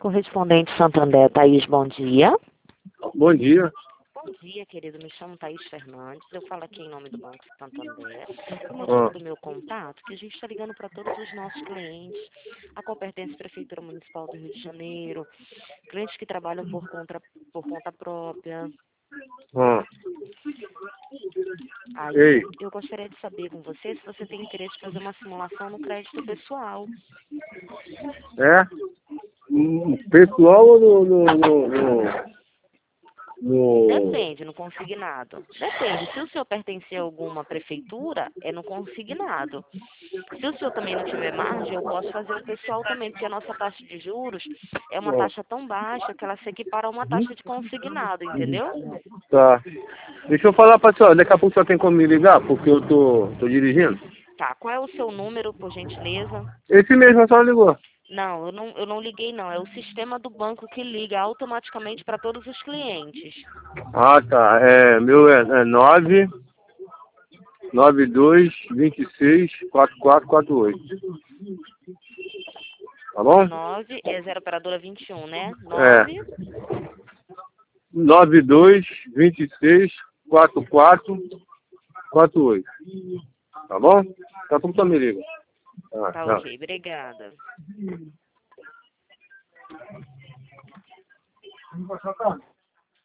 Correspondente Santander, Thaís, bom dia. Bom dia. Bom dia, querido. Me chamo Thaís Fernandes. Eu falo aqui em nome do Banco Santander. O motivo do meu contato é que a gente está ligando para todos os nossos clientes, a qual pertence à Prefeitura Municipal do Rio de Janeiro, clientes que trabalham por conta própria. Aí Ei. eu gostaria de saber com você se você tem interesse em fazer uma simulação no crédito pessoal. É? Pessoal ou Depende, no consignado. Depende. Se o senhor pertencer a alguma prefeitura, é no consignado. Se o senhor também não tiver margem, eu posso fazer o pessoal também, porque a nossa taxa de juros é uma taxa tão baixa que ela se equipara a uma taxa de consignado, entendeu? Tá. Deixa eu falar pra senhora, daqui a pouco só tem como me ligar, porque eu tô dirigindo. Tá, qual é o seu número, por gentileza? Esse mesmo a senhora ligou. Não, eu não liguei não. É o sistema do banco que liga automaticamente para todos os clientes. Ah, tá. Meu é 992264448. Tá bom? 9 é 0 operadora 21, né? É. 9. 92264448. Tá bom? Daqui a pouco só me liga. Tá Tá. ok, obrigada.